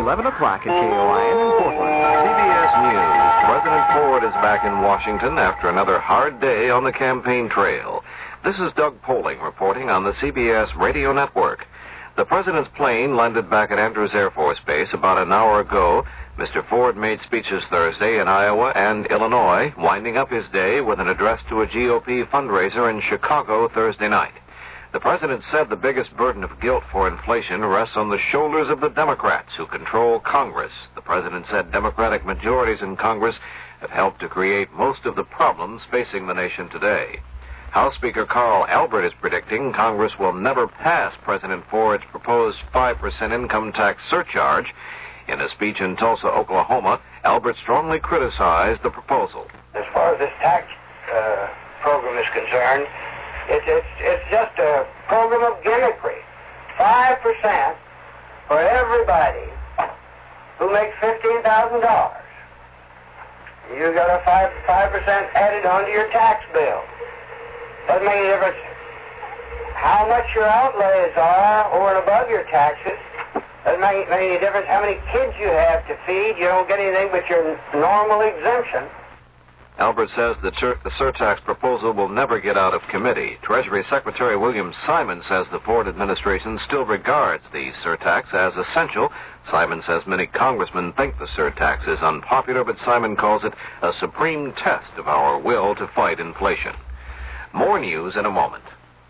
11 o'clock at KOIN in Portland. CBS News. President Ford is back in Washington after another hard day on the campaign trail. This is Doug Poling reporting on the CBS Radio Network. The president's plane landed back at Andrews Air Force Base about an hour ago. Mr. Ford made speeches Thursday in Iowa and Illinois, winding up his day with an address to a GOP fundraiser in Chicago Thursday night. The president said the biggest burden of guilt for inflation rests on the shoulders of the Democrats who control Congress. The president said Democratic majorities in Congress have helped to create most of the problems facing the nation today. House Speaker Carl Albert is predicting Congress will never pass President Ford's proposed 5% income tax surcharge. In a speech in Tulsa, Oklahoma, Albert strongly criticized the proposal. As far as this tax program is concerned, it's just a program of gimmickry. 5% for everybody who makes $15,000. You got a 5% added onto your tax bill. Doesn't make any difference how much your outlays are over and above your taxes. Doesn't make any difference how many kids you have to feed. You don't get anything but your normal exemption. Albert says the surtax proposal will never get out of committee. Treasury Secretary William Simon says the Ford administration still regards the surtax as essential. Simon says many congressmen think the surtax is unpopular, but Simon calls it a supreme test of our will to fight inflation. More news in a moment.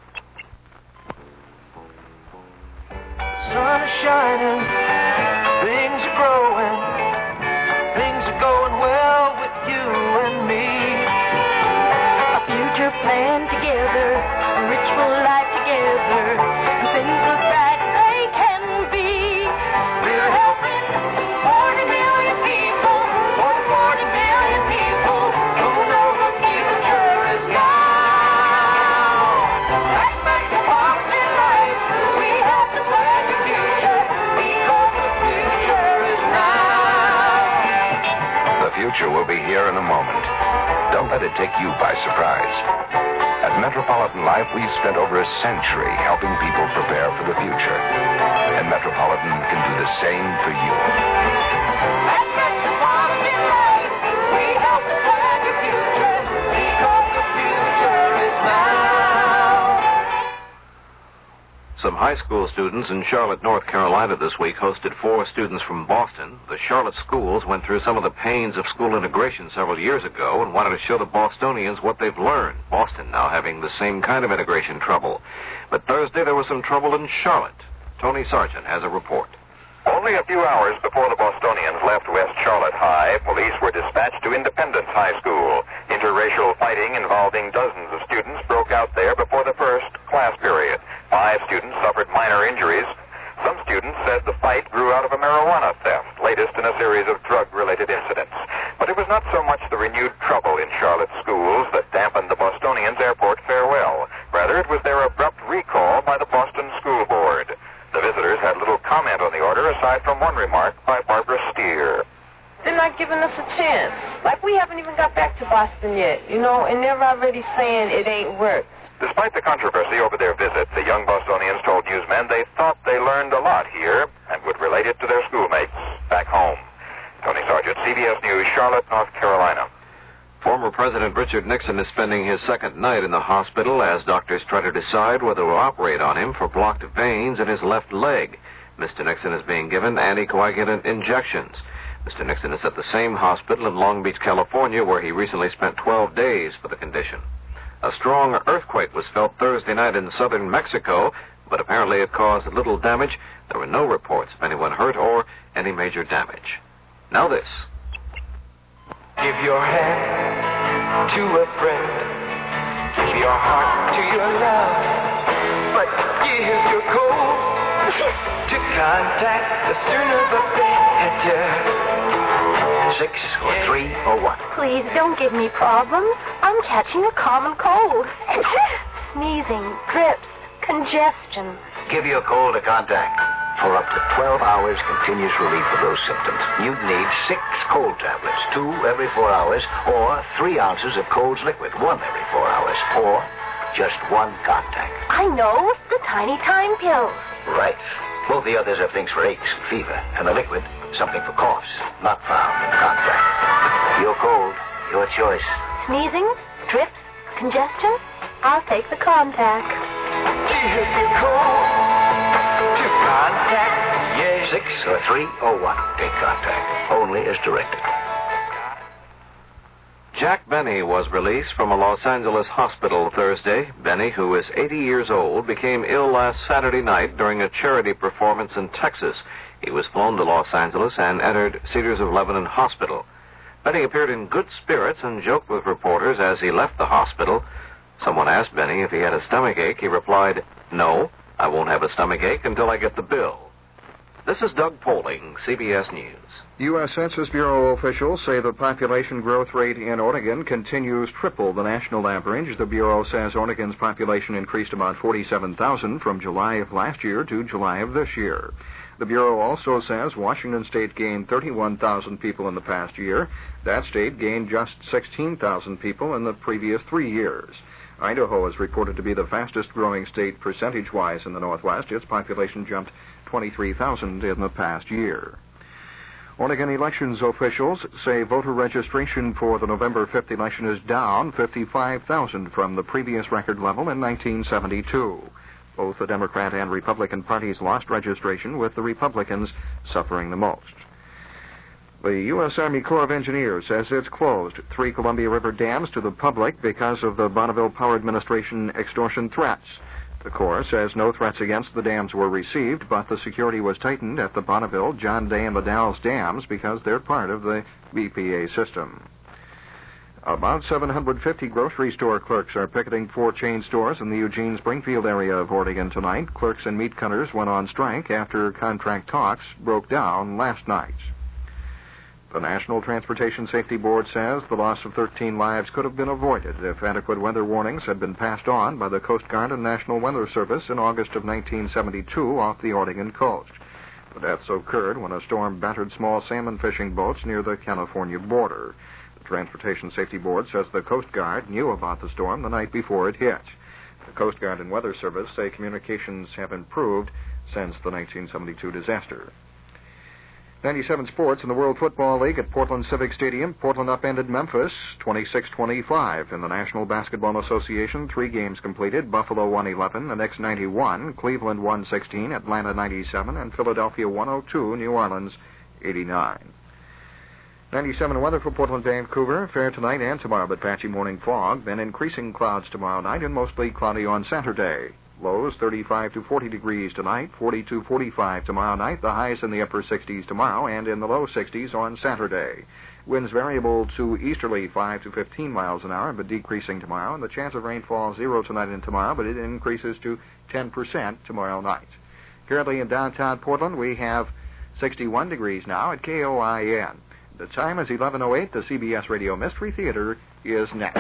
Sun is shining, things are growing, things are going well with you and me. A future plan together, a rich full life together, and things look bright as they can be. We're helping 40 million people, more than 40 million people who know the future is now. Let's make a positive life. We have to plan your future because the future is now. The future will be here in a moment. Don't let it take you by surprise. At Metropolitan Life, we've spent over a century helping people prepare for the future. And Metropolitan can do the same for you. At Metropolitan Life, we help to plan your future because the future is now. Some high school students in Charlotte, North Carolina this week hosted 4 students from Boston. The Charlotte schools went through some of the pains of school integration several years ago and wanted to show the Bostonians what they've learned. Boston now having the same kind of integration trouble. But Thursday there was some trouble in Charlotte. Tony Sargent has a report. Only a few hours before the Bostonians left West Charlotte High, police were dispatched to Independence High School. Interracial fighting involving dozens of students broke out there before the first class period. 5 students suffered minor injuries. Some students said the fight grew out of a marijuana theft, latest in a series of drug-related incidents. But it was not so much the renewed trouble in Charlotte schools that dampened the Bostonians' airport farewell. Rather, it was their abrupt recall by the Boston School Board. The visitors had little comment on the order, aside from one remark by Barbara Steer. They're not giving us a chance. Like, we haven't even got back to Boston yet, and they're already saying it ain't worked. Despite the controversy over their visit, the young Bostonians told newsmen they thought they learned a lot here and would relate it to their schoolmates back home. Tony Sargent, CBS News, Charlotte, North Carolina. Former President Richard Nixon is spending his second night in the hospital as doctors try to decide whether to operate on him for blocked veins in his left leg. Mr. Nixon is being given anticoagulant injections. Mr. Nixon is at the same hospital in Long Beach, California, where he recently spent 12 days for the condition. A strong earthquake was felt Thursday night in southern Mexico, but apparently it caused little damage. There were no reports of anyone hurt or any major damage. Now this. Give your hand to a friend. Give your heart to your love. But give your code to contact the sooner the better. 6 or 3 or what? Please don't give me problems. I'm catching a common cold. Sneezing, drips, congestion. Give your cold a contact. For up to 12 hours continuous relief of those symptoms, you'd need 6 cold tablets, 2 every 4 hours, or 3 ounces of Cold's liquid, 1 every 4 hours, or Just one contact. I know. The Tiny Time pills. Right. Both the others have things for aches and fever, and the liquid, something for coughs, not found in contact. You're cold. Your choice. Sneezing? Drips? Congestion? I'll take the contact. Give your cold to contact. Yeah. 6 or 3 or 1. Take contact. Only as directed. Jack Benny was released from a Los Angeles hospital Thursday. Benny, who is 80 years old, became ill last Saturday night during a charity performance in Texas. He was flown to Los Angeles and entered Cedars of Lebanon Hospital. Benny appeared in good spirits and joked with reporters as he left the hospital. Someone asked Benny if he had a stomachache. He replied, "No, I won't have a stomachache until I get the bill." This is Doug Poling, CBS News. U.S. Census Bureau officials say the population growth rate in Oregon continues triple the national average. The Bureau says Oregon's population increased about 47,000 from July of last year to July of this year. The Bureau also says Washington State gained 31,000 people in the past year. That state gained just 16,000 people in the previous 3 years. Idaho is reported to be the fastest-growing state percentage-wise in the Northwest. Its population jumped 23,000 in the past year. Oregon elections officials say voter registration for the November 5th election is down 55,000 from the previous record level in 1972. Both the Democrat and Republican parties lost registration, with the Republicans suffering the most. The U.S. Army Corps of Engineers says it's closed 3 Columbia River dams to the public because of the Bonneville Power Administration extortion threats. The Corps says no threats against the dams were received, but the security was tightened at the Bonneville, John Day, and the Dalles dams because they're part of the BPA system. About 750 grocery store clerks are picketing 4 chain stores in the Eugene-Springfield area of Oregon tonight. Clerks and meat cutters went on strike after contract talks broke down last night. The National Transportation Safety Board says the loss of 13 lives could have been avoided if adequate weather warnings had been passed on by the Coast Guard and National Weather Service in August of 1972 off the Oregon coast. The deaths occurred when a storm battered small salmon fishing boats near the California border. The Transportation Safety Board says the Coast Guard knew about the storm the night before it hit. The Coast Guard and Weather Service say communications have improved since the 1972 disaster. 97 Sports in the World Football League at Portland Civic Stadium. Portland upended Memphis 26-25. In the National Basketball Association, 3 games completed. Buffalo won 11, the Knicks 91, Cleveland won 16, Atlanta 97, and Philadelphia 102, New Orleans 89. 97 weather for Portland, Vancouver. Fair tonight and tomorrow, but patchy morning fog. Then increasing clouds tomorrow night and mostly cloudy on Saturday. Lows 35 to 40 degrees tonight, 40 to 45 tomorrow night. The highs in the upper 60s tomorrow and in the low 60s on Saturday. Winds variable to easterly 5 to 15 miles an hour, but decreasing tomorrow. And the chance of rainfall 0 tonight and tomorrow, but it increases to 10% tomorrow night. Currently in downtown Portland, we have 61 degrees now at KOIN. The time is 11:08. The CBS Radio Mystery Theater is next.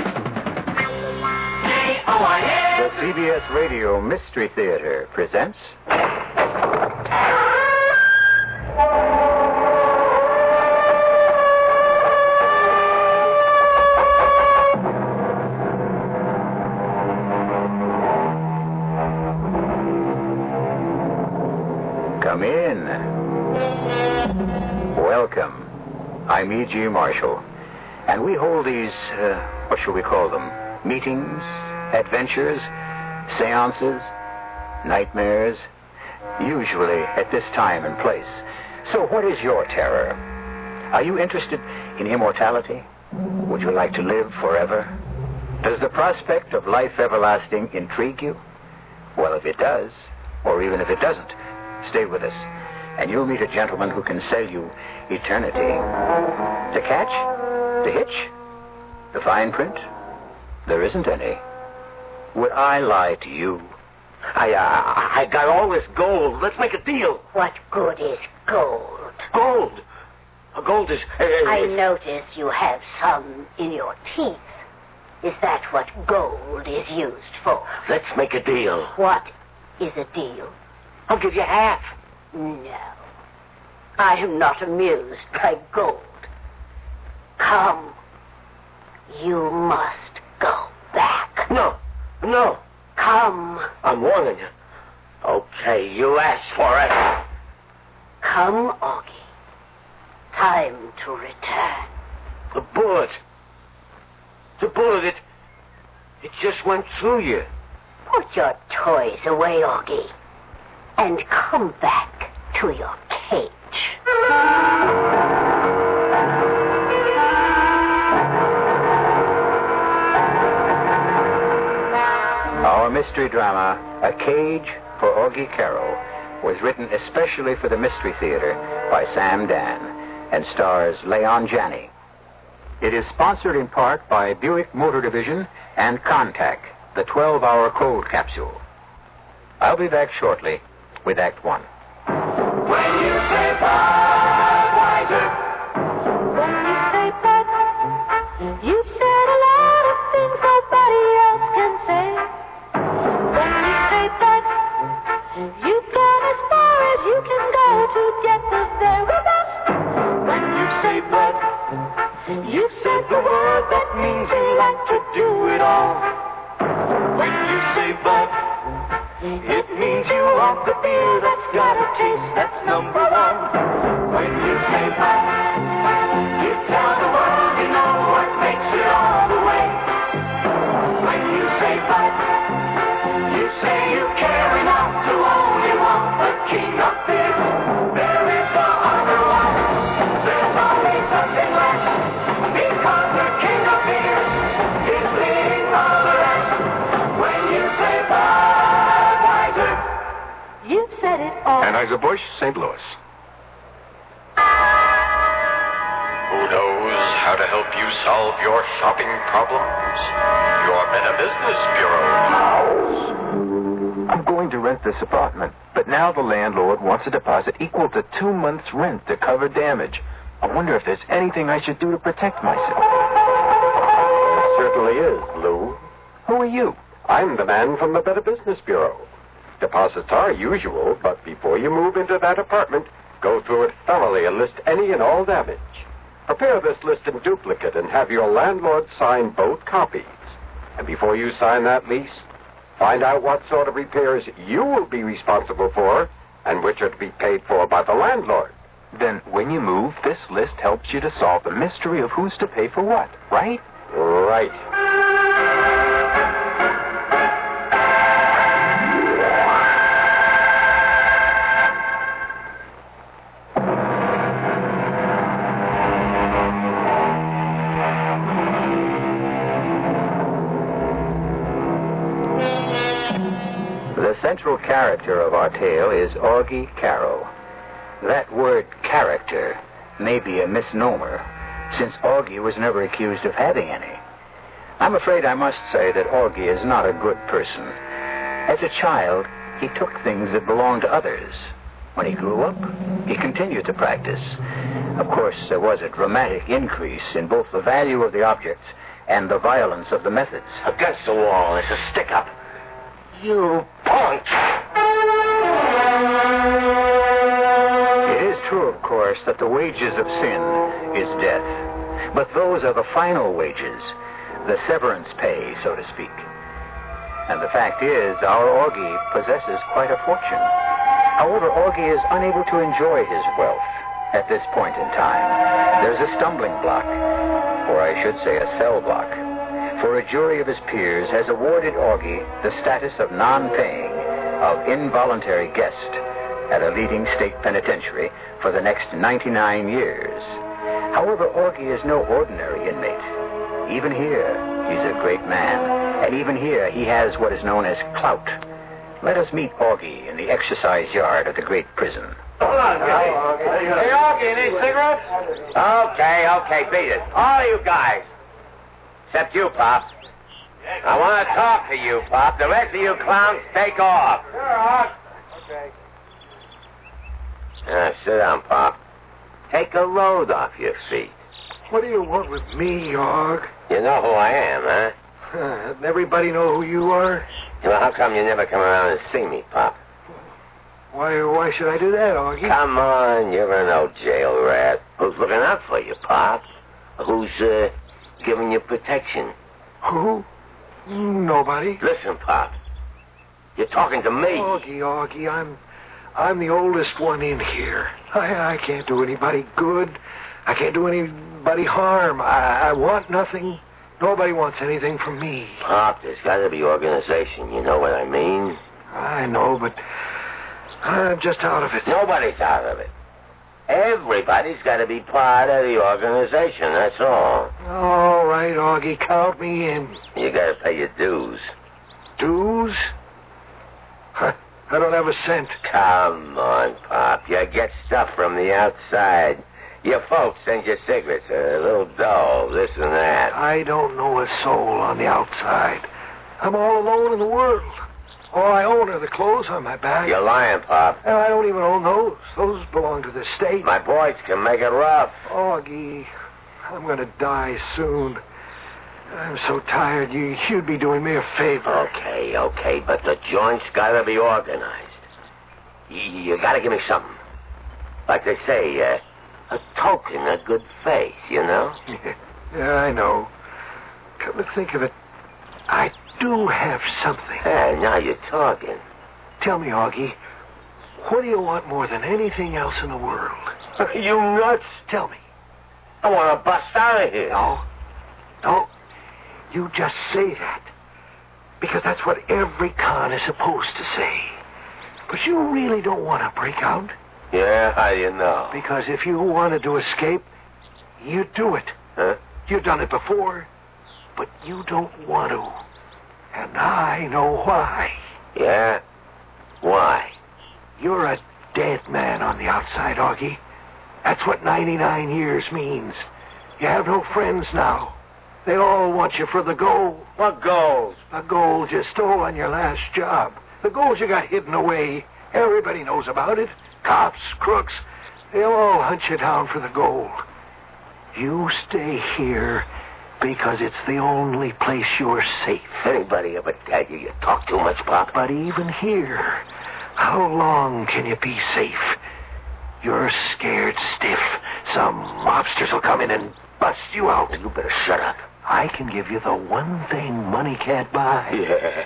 The CBS Radio Mystery Theater presents... Come in. Welcome. I'm E.G. Marshall, and we hold these, what shall we call them? Meetings, adventures, seances, nightmares, usually at this time and place. So what is your terror? Are you interested in immortality? Would you like to live forever? Does the prospect of life everlasting intrigue you? Well, if it does, or even if it doesn't, stay with us, and you'll meet a gentleman who can sell you eternity. To catch? To hitch? The fine print? There isn't any. Would I lie to you? I got all this gold. Let's make a deal. What good is gold? Gold? Gold is... I notice you have some in your teeth. Is that what gold is used for? Let's make a deal. What is a deal? I'll give you half. No. I am not amused by gold. Come. You must go back. No. No. Come. I'm warning you. Okay, you asked for it. Come, Augie. Time to return. The bullet, it just went through you. Put your toys away, Augie, and come back to your cage. Our mystery drama, A Cage for Augie Carroll, was written especially for the Mystery Theater by Sam Dan and stars Leon Janney. It is sponsored in part by Buick Motor Division and Contac, the 12-hour cold capsule. I'll be back shortly with Act One. When you say Budweiser, When you say Bud, you've said a lot of things nobody else can say. When you say Bud, you've gone as far as you can go to get the very best. When you say Bud, you've said the word that means you like to do it all. When you say Bud, it means you want the beer that's got a taste that's number one. When you say Bud, you tell the world you know what makes it all the way. When you say Bud, you say you care enough to only want the king of beers. There is no other one. There's always something less. Because the king of beers is leading all the rest. When you say Budweiser, you've said it all. Anheuser-Busch, St. Louis. Who knows how to help you solve your shopping problems? Your Better Business Bureau knows. I'm going to rent this apartment, but now the landlord wants a deposit equal to 2 months' rent to cover damage. I wonder if there's anything I should do to protect myself. Certainly is, Lou. Who are you? I'm the man from the Better Business Bureau. Deposits are usual, but before you move into that apartment, go through it thoroughly and list any and all damage. Prepare this list in duplicate and have your landlord sign both copies. And before you sign that lease, find out what sort of repairs you will be responsible for and which are to be paid for by the landlord. Then when you move, this list helps you to solve the mystery of who's to pay for what, right? Right. The central character of our tale is Augie Carroll. That word character may be a misnomer, since Augie was never accused of having any. I'm afraid I must say that Augie is not a good person. As a child, he took things that belonged to others. When he grew up, he continued to practice. Of course, there was a dramatic increase in both the value of the objects and the violence of the methods. Against the wall, it's a stick-up. You punk! It is true, of course, that the wages of sin is death. But those are the final wages, the severance pay, so to speak. And the fact is, our Augie possesses quite a fortune. However, Augie is unable to enjoy his wealth at this point in time. There's a stumbling block, or I should say a cell block. For a jury of his peers has awarded Augie the status of non-paying, of involuntary guest at a leading state penitentiary for the next 99 years. However, Augie is no ordinary inmate. Even here, he's a great man, and even here he has what is known as clout. Let us meet Augie in the exercise yard of the great prison. Hold on, Gilly. Hey, Augie, any cigarettes? Okay, beat it. All you guys. Except you, Pop. I want to talk to you, Pop. The rest of you clowns, take off. Sure, Augie. Okay. Sit down, Pop. Take a load off your feet. What do you want with me, Aug? You know who I am, huh? Doesn't everybody know who you are? Well, how come you never come around and see me, Pop? Why should I do that, Augie? Come on, you're an old jail rat. Who's looking out for you, Pop? Who's, giving you protection? Who? Nobody. Listen, Pop. You're talking to me. Augie, I'm the oldest one in here. I can't do anybody good. I can't do anybody harm. I want nothing. Nobody wants anything from me. Pop, there's got to be organization. You know what I mean? I know, but I'm just out of it. Nobody's out of it. Everybody's got to be part of the organization, that's all. All right, Augie, count me in. You got to pay your dues. Dues? I don't have a cent. Come on, Pop. You get stuff from the outside. Your folks send you cigarettes, a little dough, this and that. I don't know a soul on the outside. I'm all alone in the world. All I own are the clothes on my back. You're lying, Pop. And I don't even own those. Those belong to the state. My boys can make it rough. Augie, I'm going to die soon. I'm so tired. You'd be doing me a favor. Okay, but the joint's got to be organized. You got to give me something. Like they say, a token of good faith, you know? Yeah, I know. Come to think of it, I do have something. Hey, now you're talking. Tell me, Augie, what do you want more than anything else in the world? You nuts? Tell me. I want to bust out of here. No. You just say that. Because that's what every con is supposed to say. But you really don't want to break out. Yeah, how do you know? Because if you wanted to escape, you'd do it. Huh? You've done it before, but you don't want to. And I know why. Yeah? Why? You're a dead man on the outside, Augie. That's what 99 years means. You have no friends now. They all want you for the gold. What gold? The gold you stole on your last job. The gold you got hidden away. Everybody knows about it. Cops, crooks, they'll all hunt you down for the gold. You stay here because it's the only place you're safe. Anybody ever tell you talk too much, Pop? But even here, how long can you be safe? You're scared stiff. Some mobsters will come in and bust you out. You better shut up. I can give you the one thing money can't buy. Yeah.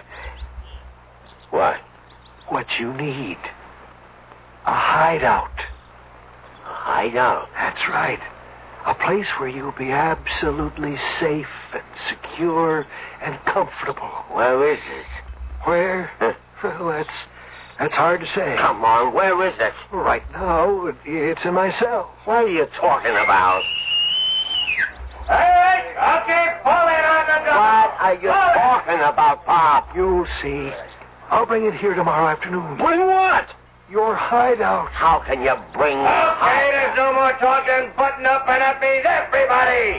What? What you need. A hideout. A hideout? That's right. A place where you'll be absolutely safe and secure and comfortable. Where is it? Where? Well, that's hard to say. Come on, where is it? Right now, it's in my cell. What are you talking about? Hey, okay, pull it on the door. What are you talking about, Pop? You'll see. I'll bring it here tomorrow afternoon. Bring what? Your hideout. How can you bring... Okay, there's no more talking. Button up, and that means everybody.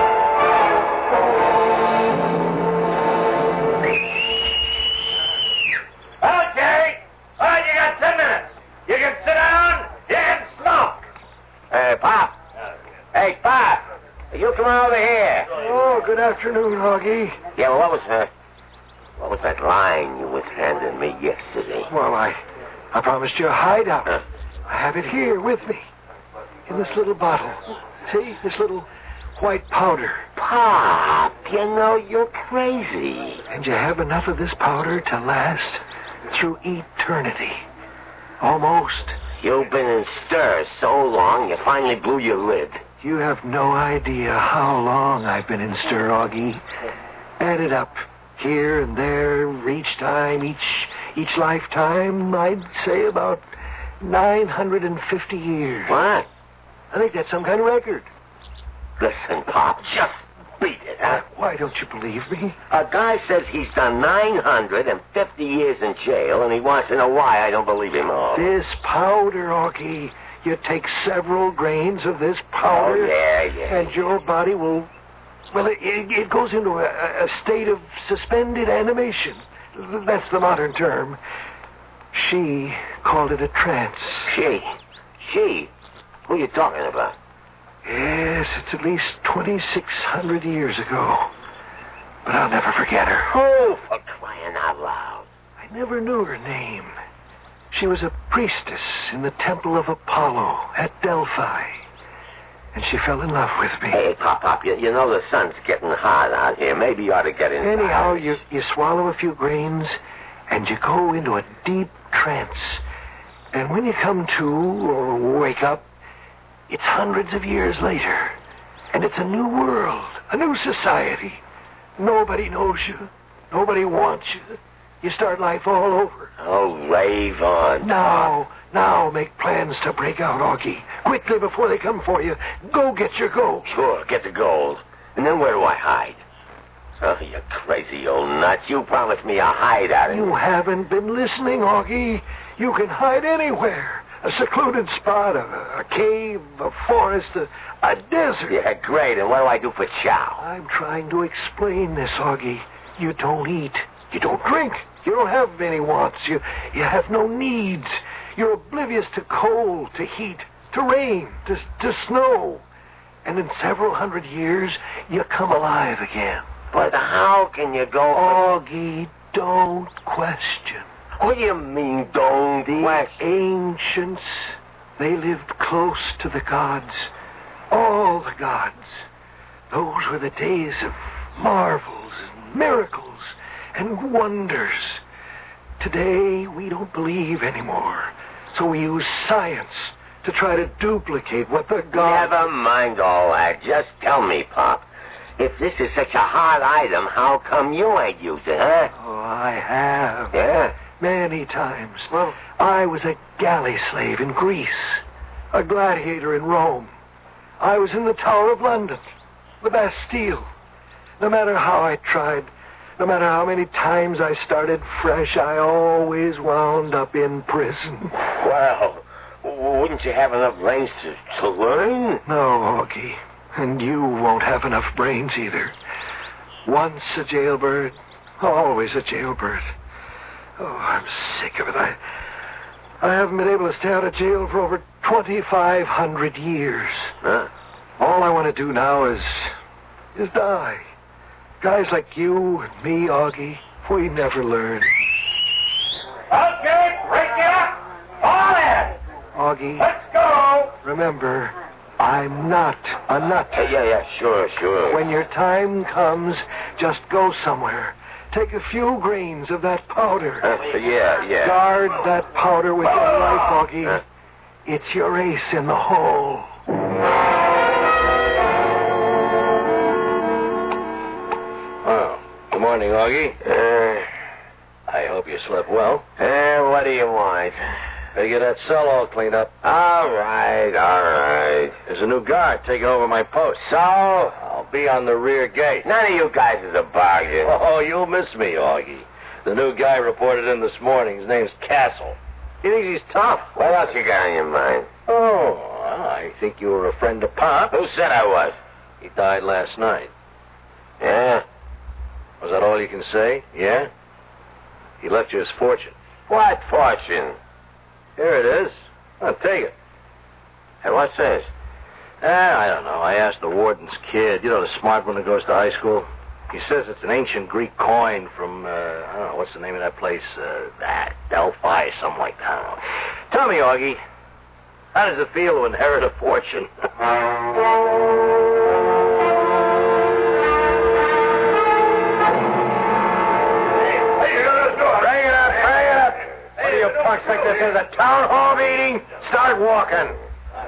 Okay. All right, you got 10 minutes. You can sit down. You can smoke. Hey, Pop. Hey, Pop. You come over here. Oh, good afternoon, Augie. Yeah, well, what was that line you was handing me yesterday? Well, I promised you a hideout. Huh? I have it here with me. In this little bottle. See? This little white powder. Pop, you know you're crazy. And you have enough of this powder to last through eternity. Almost. You've been in stir so long, you finally blew your lid. You have no idea how long I've been in stir, Augie. Add it up. Here and there, each time, each lifetime, I'd say about 950 years. What? I think that's some kind of record. Listen, Pop, just beat it, huh? Why don't you believe me? A guy says he's done 950 years in jail, and he wants to know why I don't believe him all. This powder, Augie. You take several grains of this powder. Oh, yeah. And your body will... Well, it goes into a state of suspended animation. That's the modern term. She called it a trance. She? Who are you talking about? Yes, it's at least 2,600 years ago. But I'll never forget her. Oh, for crying out loud. I never knew her name. She was a priestess in the temple of Apollo at Delphi. and she fell in love with me. Hey, Pop, you know the sun's getting hot out here. Maybe you ought to get inside. Anyhow, you swallow a few grains, and you go into a deep trance. And when you come to or wake up, it's hundreds of years later. And it's a new world, a new society. Nobody knows you. Nobody wants you. You start life all over. Oh, rave on. Now make plans to break out, Augie. Quickly before they come for you. Go get your gold. Sure, get the gold. And then where do I hide? Oh, you crazy old nut. You promised me a hideout. You haven't been listening, Augie. You can hide anywhere. A secluded spot, a cave, a forest, a desert. Yeah, great. And what do I do for chow? I'm trying to explain this, Augie. You don't eat. You don't drink. You don't have any wants. You have no needs. You're oblivious to cold, to heat, to rain, to snow. And in several hundred years, you come alive again. But how can you go... Augie, don't question. What do you mean, don't question? The ancients, they lived close to the gods. All the gods. Those were the days of marvels and miracles and wonders. Today, we don't believe anymore. So we use science to try to duplicate what the gods... Never mind all that. Just tell me, Pop. If this is such a hard item, how come you ain't used it, huh? Oh, I have. Yeah? Many times. Well, I was a galley slave in Greece. A gladiator in Rome. I was in the Tower of London. The Bastille. No matter how I tried... No matter how many times I started fresh, I always wound up in prison. Well, wouldn't you have enough brains to learn? No, Augie. And you won't have enough brains either. Once a jailbird, always a jailbird. Oh, I'm sick of it. I haven't been able to stay out of jail for over 2,500 years. Huh? All I want to do now is die. Guys like you and me, Augie, we never learn. Okay, break it up. All in. Augie. Let's go. Remember, I'm not a nut. Yeah, sure. When your time comes, just go somewhere. Take a few grains of that powder. Yeah. Guard that powder with your life, Augie. It's your ace in the hole. Good morning, Augie. I hope you slept well. What do you want? Better get that cell all cleaned up. All right. There's a new guard taking over my post. So? I'll be on the rear gate. None of you guys is a bargain. Oh, you'll miss me, Augie. The new guy reported in this morning. His name's Castle. He thinks he's tough. What else you got on your mind? Oh, I think you were a friend of Pop. Who said I was? He died last night. Yeah? Was that all you can say? Yeah? He left you his fortune. What fortune? Here it is. I'll take it. Hey, what's this? I don't know. I asked the warden's kid. You know, the smart one that goes to high school? He says it's an ancient Greek coin from, I don't know, what's the name of that place? Delphi, something like that. I don't know. Tell me, Augie, how does it feel to inherit a fortune? Punks think this is a town hall meeting? Start walking.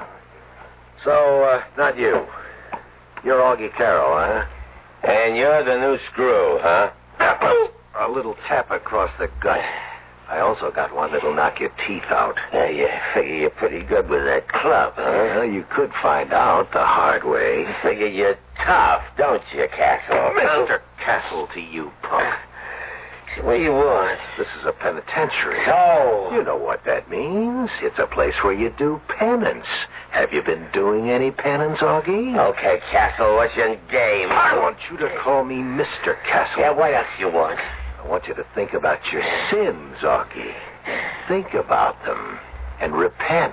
So, not you. You're Augie Carroll, huh? And you're the new screw, huh? A little tap across the gut. I also got one that'll knock your teeth out. Yeah, you figure you're pretty good with that club, huh? Well, you could find out the hard way. You figure you're tough, don't you, Castle? Mr. Castle to you, punk. What do you want? This is a penitentiary. So? You know what that means. It's a place where you do penance. Have you been doing any penance, Augie? Okay, Castle, what's your game? I want you to call me Mr. Castle. Yeah, what else you want? I want you to think about your sins, Augie. Think about them and repent.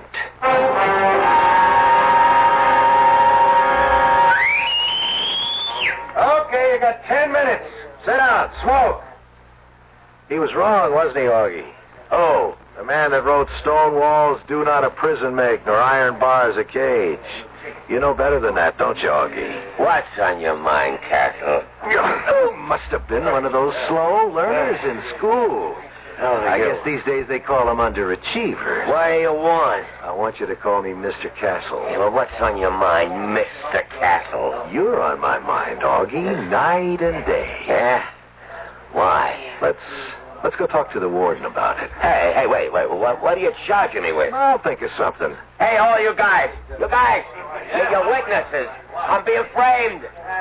Okay, you got 10 minutes. Sit down, smoke. He was wrong, wasn't he, Augie? Oh, the The man that wrote "Stone walls do not a prison make, nor iron bars a cage." You know better than that, don't you, Augie? What's on your mind, Castle? Oh, must have been one of those slow learners in school. I guess these days they call them underachievers. What do you want? I want you to call me Mr. Castle. Yeah, well, what's on your mind, Mr. Castle? You're on my mind, Augie, night and day. Yeah? Why? Let's go talk to the warden about it. Hey, wait. What are you charging me with? I'll think of something. Hey, all you guys. You're witnesses. I'm being framed.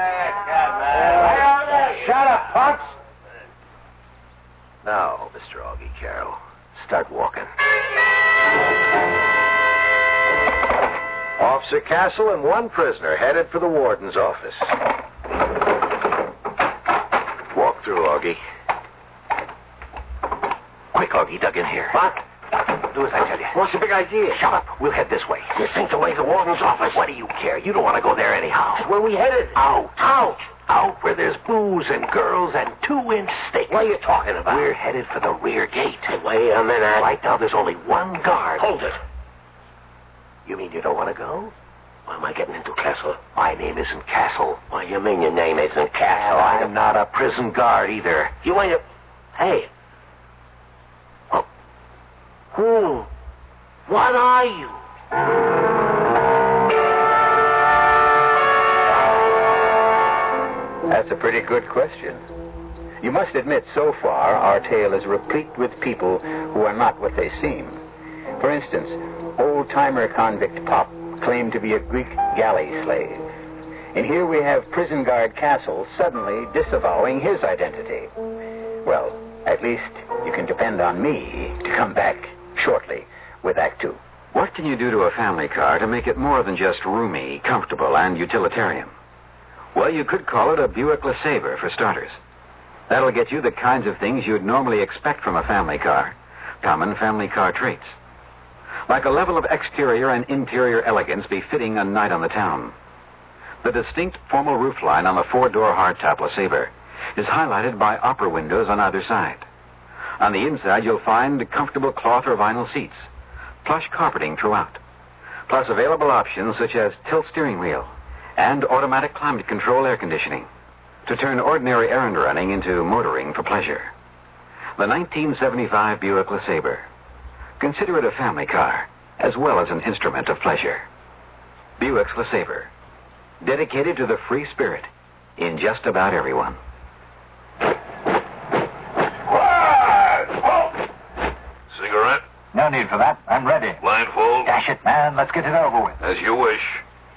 Shut up, punks. Now, Mr. Augie Carroll, start walking. Officer Castle and one prisoner headed for the warden's office. Walk through, Augie. Quick, Augie, dug in here. What? Do as I tell you. What's the big idea? Shut up. We'll head this way. You think the way to the warden's office? What do you care? You don't want to go there anyhow. Where we headed? Out. Out. Out where there's booze and girls and 2-inch steaks. What are you talking about? We're headed for the rear gate. Hey, wait a minute. Right now there's only one guard. Hold it. You mean you don't want to go? What am I getting into, Castle? My name isn't Castle. What do you mean your name isn't Castle? I'm not a prison guard either. You ain't a... Hey. Oh. What are you? That's a pretty good question. You must admit, so far, our tale is replete with people who are not what they seem. For instance, old-timer convict Pop claimed to be a Greek galley slave. And here we have prison guard Castle suddenly disavowing his identity. Well, at least you can depend on me to come back shortly with Act 2. What can you do to a family car to make it more than just roomy, comfortable, and utilitarian? Well, you could call it a Buick LeSabre, for starters. That'll get you the kinds of things you'd normally expect from a family car. Common family car traits. Like a level of exterior and interior elegance befitting a night on the town. The distinct formal roofline on the 4-door hardtop LeSabre is highlighted by opera windows on either side. On the inside, you'll find comfortable cloth or vinyl seats, plush carpeting throughout, plus available options such as tilt steering wheel and automatic climate control air conditioning to turn ordinary errand running into motoring for pleasure. The 1975 Buick LeSabre. Consider it a family car as well as an instrument of pleasure. Buick's LeSabre, dedicated to the free spirit in just about everyone. Cigarette? No need for that. I'm ready. Blindfold? Dash it, man. Let's get it over with. As you wish.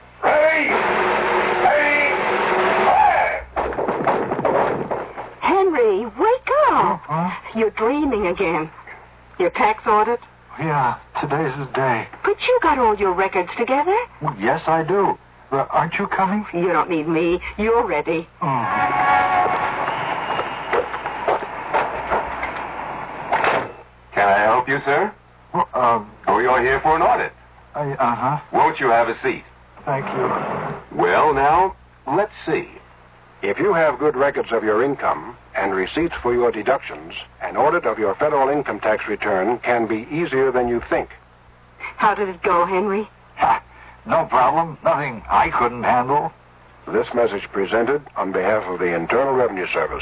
Henry, wake up. You're dreaming again. Your tax audit? Yeah, today's the day. But you got all your records together. Well, yes, I do. Aren't you coming? You don't need me. You're ready. Can I help you, sir? Well, you're here for an audit. Uh-huh. Won't you have a seat? Thank you. Well, now, let's see. If you have good records of your income and receipts for your deductions, an audit of your federal income tax return can be easier than you think. How did it go, Henry? Ha, no problem. Nothing I couldn't handle. This message presented on behalf of the Internal Revenue Service.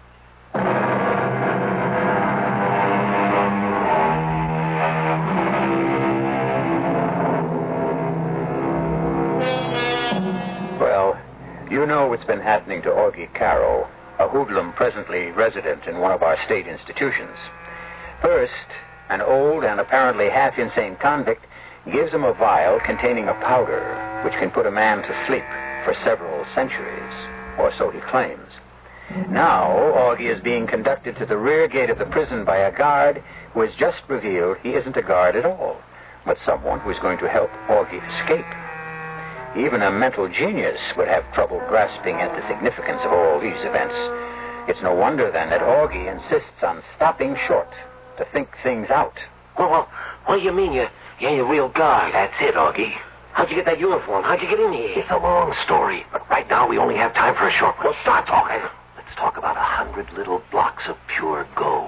Well, you know what's been happening to Augie Carroll, a hoodlum presently resident in one of our state institutions. First, an old and apparently half-insane convict gives him a vial containing a powder which can put a man to sleep for several centuries, or so he claims. Now, Augie is being conducted to the rear gate of the prison by a guard who has just revealed he isn't a guard at all, but someone who is going to help Augie escape. Even a mental genius would have trouble grasping at the significance of all these events. It's no wonder, then, that Augie insists on stopping short to think things out. Well, what do you mean you ain't a real guard? That's it, Augie. How'd you get that uniform? How'd you get in here? It's a long story, but right now we only have time for a short one. Well, start talking. Let's talk about 100 little blocks of pure gold,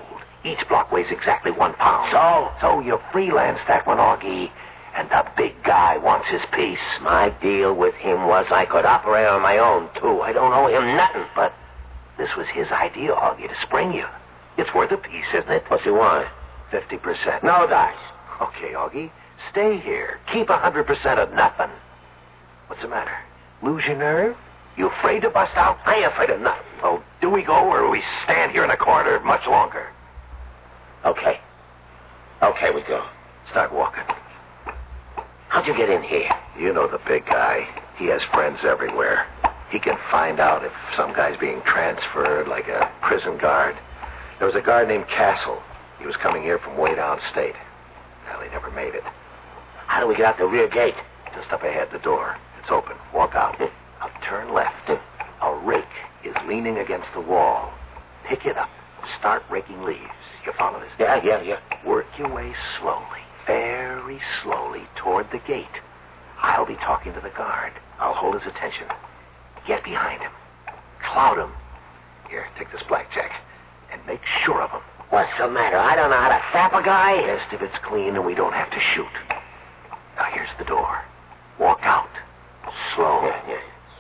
Each block weighs exactly 1 pound. So you freelance that one, Augie, and the big guy wants his piece. My deal with him was I could operate on my own, too. I don't owe him nothing. But this was his idea, Augie, to spring you. It's worth a piece, isn't it? What's he want? 50%. No dice. Okay, Augie, stay here. Keep 100% of nothing. What's the matter? Lose your nerve? You afraid to bust out? I ain't afraid of nothing. Well, do we go or do we stand here in the corner much longer? Okay. Okay, we go. Start walking. How'd you get in here? You know the big guy. He has friends everywhere. He can find out if some guy's being transferred, like a prison guard. There was a guard named Castle. He was coming here from way downstate. Well, he never made it. How do we get out the rear gate? Just up ahead, the door. It's open. Walk out. Now turn left. A rake is leaning against the wall. Pick it up. Start raking leaves. You follow this? Yeah. Work your way slowly, very slowly, toward the gate. I'll be talking to the guard. I'll hold his attention. Get behind him. Cloud him. Here, take this blackjack. And make sure of him. What's the matter? I don't know how to sap a guy. Best if it's clean and we don't have to shoot. Now here's the door. Walk out. Slow. Yeah.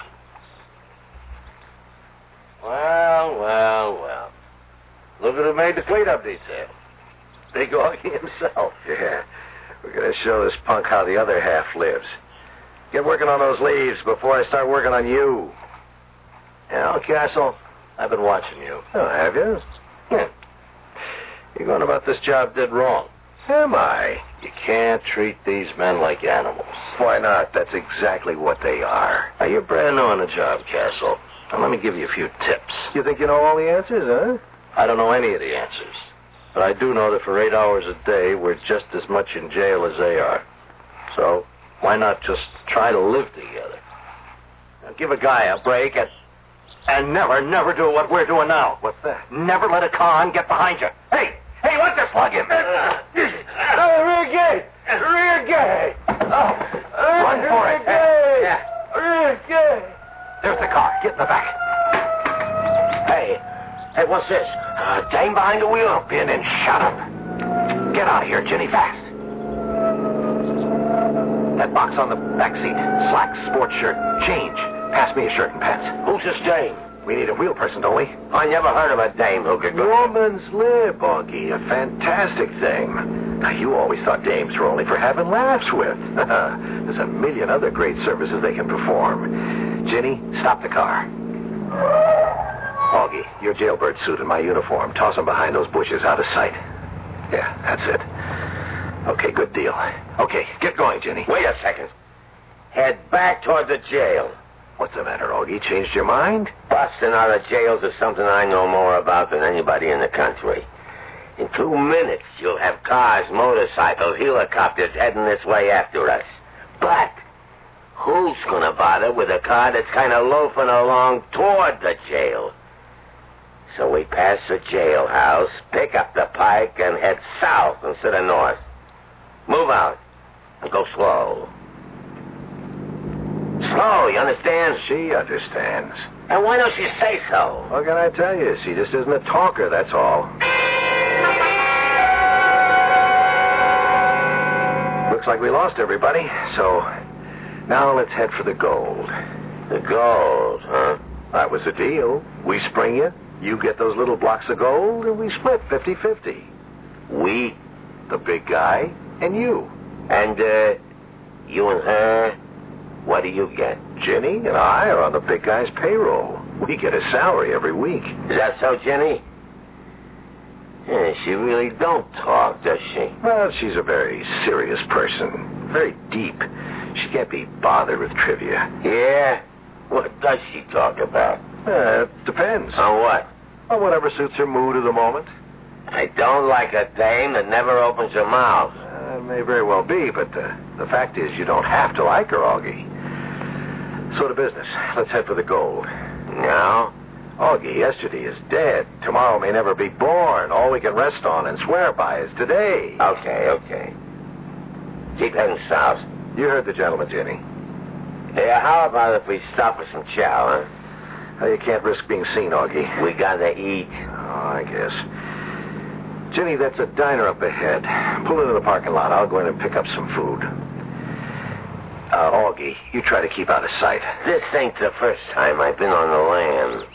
Well. Look at who made the cleanup detail. Big Augie himself. Yeah. We're going to show this punk how the other half lives. Get working on those leaves before I start working on you. Castle, I've been watching you. Oh, have you? Yeah. You're going about this job dead wrong. Am I? You can't treat these men like animals. Why not? That's exactly what they are. Now, you're brand new on the job, Castle. Now, let me give you a few tips. You think you know all the answers, huh? I don't know any of the answers. But I do know that for 8 hours a day, we're just as much in jail as they are. So, why not just try to live together? Now, give a guy a break and never do what we're doing now. What's that? Never let a con get behind you. Hey, what's this slug in? Rear gate! Rear gate! Run for it. Yeah. Rear gate! There's the car. Get in the back. Hey, what's this? Dame behind the wheel? Jump in and shut up. Get out of here, Ginny, fast. That box on the back seat. Slacks, sports shirt, change. Pass me a shirt and pants. Who's this dame? We need a wheel person, don't we? I never heard of a dame who could go... Woman's lip, Augie. A fantastic thing. Now, you always thought dames were only for having laughs with. There's a million other great services they can perform. Ginny, stop the car. Augie, your jailbird suit and my uniform. Toss them behind those bushes out of sight. Yeah, that's it. Okay, good deal. Okay, get going, Ginny. Wait a second. Head back toward the jail. What's the matter, Augie? Changed your mind? Busting out of jails is something I know more about than anybody in the country. In 2 minutes, you'll have cars, motorcycles, helicopters heading this way after us. But who's going to bother with a car that's kind of loafing along toward the jail? So we pass the jailhouse, pick up the pike, and head south instead of north. Move out and go slow. Slow, you understand? She understands. And why don't she say so? What can I tell you? She just isn't a talker, that's all. Looks like we lost everybody, so now let's head for the gold. The gold, huh? That was the deal. We spring you, you get those little blocks of gold, and we split 50-50. We? The big guy, and you. And, you and her, what do you get? Ginny and I are on the big guy's payroll. We get a salary every week. Is that so, Ginny? Yeah, she really don't talk, does she? Well, she's a very serious person. Very deep. She can't be bothered with trivia. Yeah? What does she talk about? It depends. On what? On whatever suits her mood at the moment. I don't like a dame that never opens her mouth. It may very well be, but the fact is you don't have to like her, Augie. So to business. Let's head for the gold. No? Augie, yesterday is dead. Tomorrow may never be born. All we can rest on and swear by is today. Okay. Keep heading south. You heard the gentleman, Ginny. Yeah, how about if we stop for some chow, huh? You can't risk being seen, Augie. We gotta eat. Oh, I guess. Jenny, that's a diner up ahead. Pull into the parking lot. I'll go in and pick up some food. Augie, you try to keep out of sight. This ain't the first time I've been on the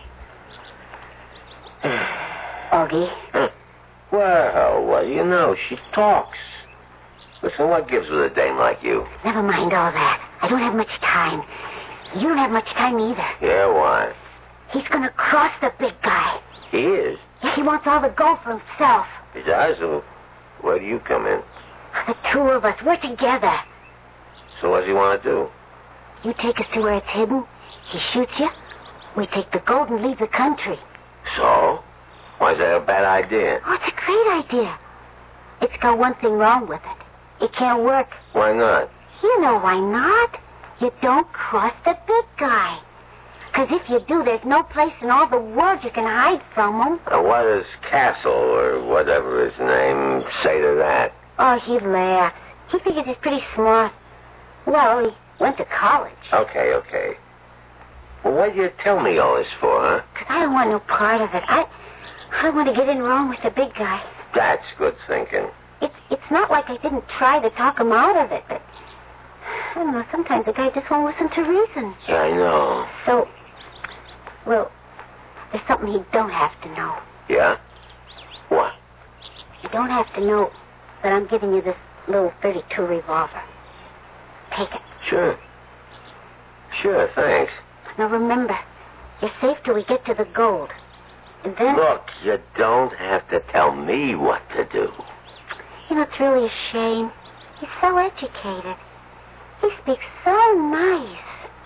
lam. Augie? Well, you know, she talks. Listen, what gives with a dame like you? Never mind all that. I don't have much time. You don't have much time either. Yeah, why? He's going to cross the big guy. He is? Yeah, he wants all the gold for himself. He does? Well, where do you come in? The two of us, we're together. So what does he want to do? You take us to where it's hidden. He shoots you. We take the gold and leave the country. So? Why is that a bad idea? Oh, it's a great idea. It's got one thing wrong with it. It can't work. Why not? You know why not. You don't cross the big guy. Because if you do, there's no place in all the world you can hide from him. What does Castle, or whatever his name, say to that? Oh, he laughs. He figures he's pretty smart. Well, he went to college. Okay. Well, what did you tell me all this for, huh? Because I don't want no part of it. I don't want to get in wrong with the big guy. That's good thinking. It's not like I didn't try to talk him out of it, but I don't know, sometimes the guy just won't listen to reason. Yeah, I know. So, well, there's something he don't have to know. Yeah? What? You don't have to know that I'm giving you this little .32 revolver. Take it. Sure, thanks. Now remember, you're safe till we get to the gold. And then... Look, you don't have to tell me what to do. You know, it's really a shame. He's so educated. He speaks so nice.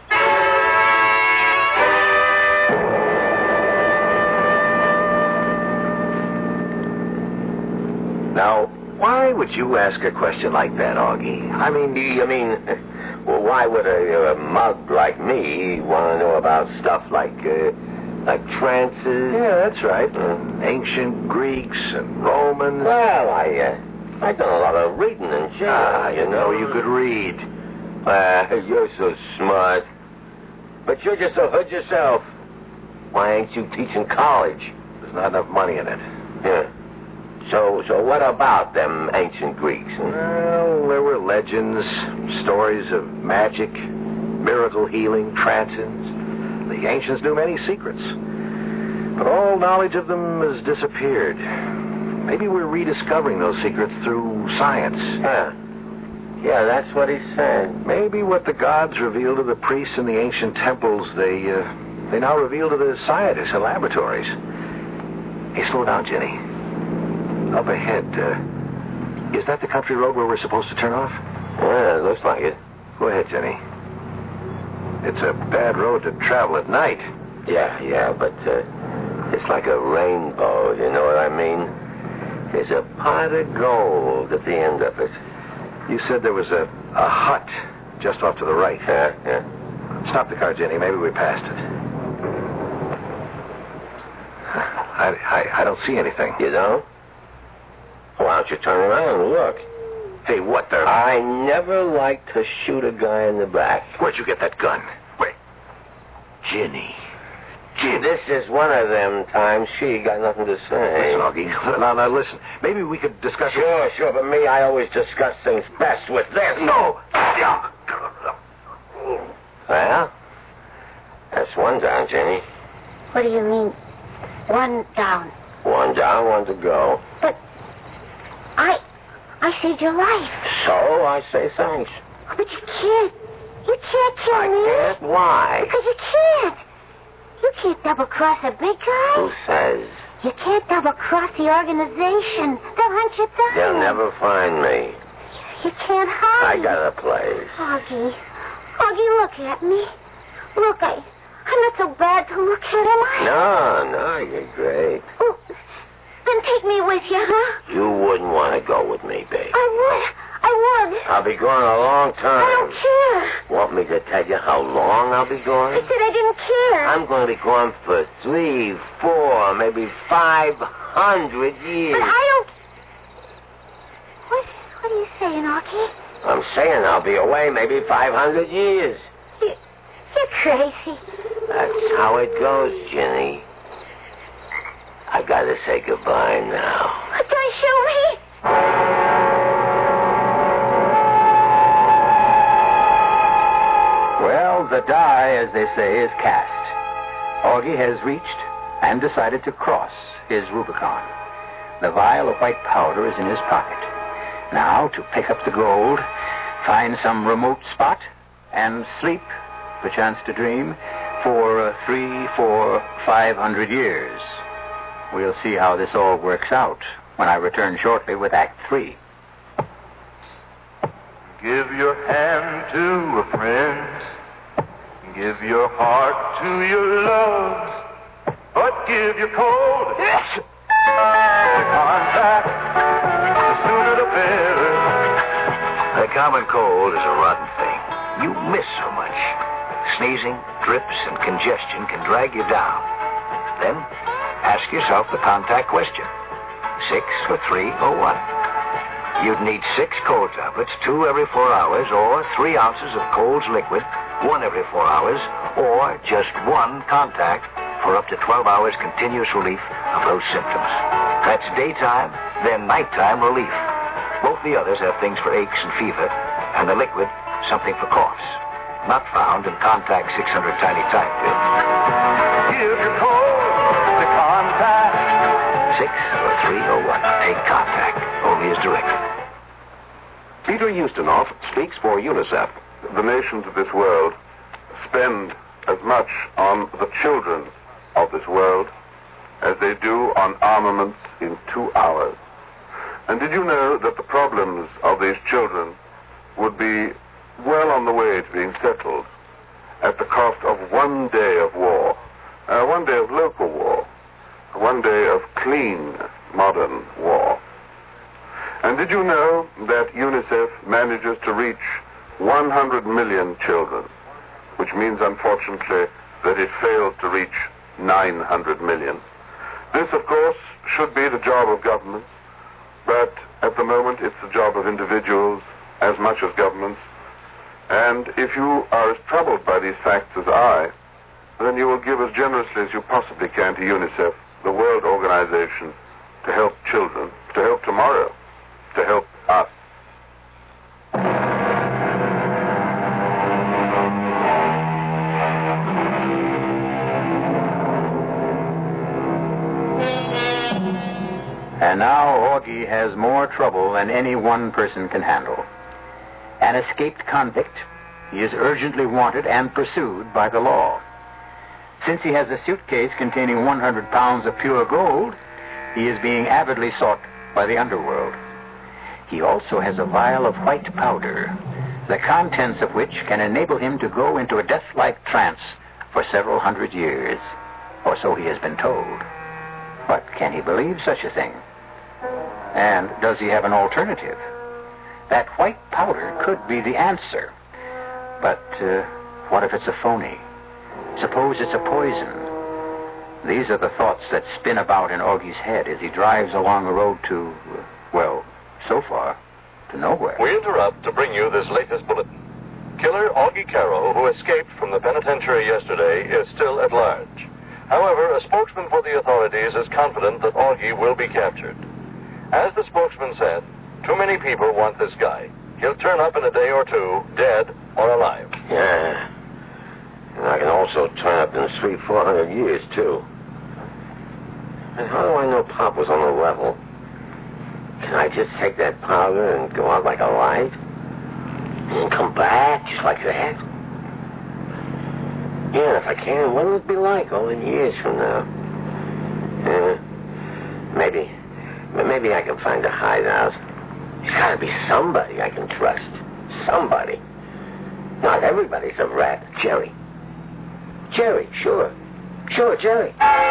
Now, why would you ask a question like that, Augie? I mean, well, why would a mug like me want to know about stuff like trances? Yeah, that's right. Ancient Greeks and Romans. Well, I've done a lot of reading in jail. You know you could read. You're so smart. But you're just a hood yourself. Why ain't you teaching college? There's not enough money in it. Yeah. So what about them ancient Greeks? Well, there were legends, stories of magic, miracle healing, trances. The ancients knew many secrets. But all knowledge of them has disappeared. Maybe we're rediscovering those secrets through science. Yeah, that's what he said. Maybe what the gods revealed to the priests in the ancient temples, they now reveal to the scientists in laboratories. Hey, slow down, Jenny. Up ahead, is that the country road where we're supposed to turn off? Yeah, it looks like it. Go ahead, Jenny. It's a bad road to travel at night. Yeah, but it's like a rainbow, you know what I mean? There's a pot of gold at the end of it. You said there was a hut just off to the right. Yeah. Stop the car, Jenny. Maybe we passed it. I don't see anything. You don't? Why don't you turn around and look? Hey, what the... I never liked to shoot a guy in the back. Where'd you get that gun? Wait. Jenny. This is one of them times she got nothing to say. Listen, Augie. Now, listen. Maybe we could discuss... Sure. But me, I always discuss things best with this. No. Well, that's one down, Jenny. What do you mean, one down? One down, one to go. But I saved your life. So I say thanks. But you can't. You can't kill me. I can't? Why? Because you can't. You can't double-cross a big guy. Who says? You can't double-cross the organization. They'll hunt you down. They'll never find me. You can't hide. I got a place. Augie, look at me. Look, I'm not so bad to look at, am I? No, you're great. Well, then take me with you, huh? You wouldn't want to go with me, babe. I would. I'll be gone a long time. I don't care. Want me to tell you how long I'll be gone? I said I didn't care. I'm going to be gone for 3, 4, maybe 500 years. But I don't... What are you saying, Augie? I'm saying I'll be away maybe 500 years. You're crazy. That's how it goes, Jenny. I gotta say goodbye now. Don't shoot me. Well, the die, as they say, is cast. Augie has reached and decided to cross his Rubicon. The vial of white powder is in his pocket. Now, to pick up the gold, find some remote spot, and sleep, perchance to dream, for 300, 400, 500 years. We'll see how this all works out when I return shortly with Act 3. Give your hand to a friend. Give your heart to your love. But give your cold contact. The sooner the better. The common cold is a rotten thing. You miss so much. Sneezing, drips, and congestion can drag you down. Then, ask yourself the contact question. 6 or 3 or 1. You'd need 6 cold tablets, 2 every 4 hours, or 3 ounces of Cold's liquid, 1 every 4 hours, or just 1 contact for up to 12 hours continuous relief of those symptoms. That's daytime, then nighttime relief. Both the others have things for aches and fever, and the liquid, something for coughs. Not found in Contact 600 tiny type pills. Give your cold the contact. 6 or 3 or 1. Take Contact. Only as directed. Peter Ustinov speaks for UNICEF. The nations of this world spend as much on the children of this world as they do on armaments in 2 hours. And did you know that the problems of these children would be well on the way to being settled at the cost of 1 day of war, 1 day of local war, 1 day of clean, modern war? And did you know that UNICEF manages to reach 100 million children, which means, unfortunately, that it fails to reach 900 million? This, of course, should be the job of governments, but at the moment it's the job of individuals as much as governments. And if you are as troubled by these facts as I, then you will give as generously as you possibly can to UNICEF, the world organization, to help children, to help tomorrow, to help us. And now Augie has more trouble than any one person can handle. An escaped convict, he is urgently wanted and pursued by the law. Since he has a suitcase containing 100 pounds of pure gold, he is being avidly sought by the underworld. He also has a vial of white powder, the contents of which can enable him to go into a death-like trance for several hundred years, or so he has been told. But can he believe such a thing? And does he have an alternative? That white powder could be the answer. But what if it's a phony? Suppose it's a poison. These are the thoughts that spin about in Augie's head as he drives along the road to, well, so far, to nowhere. We interrupt to bring you this latest bulletin. Killer Augie Carroll, who escaped from the penitentiary yesterday, is still at large. However, a spokesman for the authorities is confident that Augie will be captured. As the spokesman said, too many people want this guy. He'll turn up in a day or two, dead or alive. Yeah. And I can also turn up in the street 400 years, too. And how do I know Pop was on the level? Can I just take that powder and go out like a light? And come back just like that? Yeah, if I can, what will it be like all in years from now? Maybe I can find a hideout. There's got to be somebody I can trust. Somebody. Not everybody's a rat. Jerry. Jerry, sure. Sure, Jerry.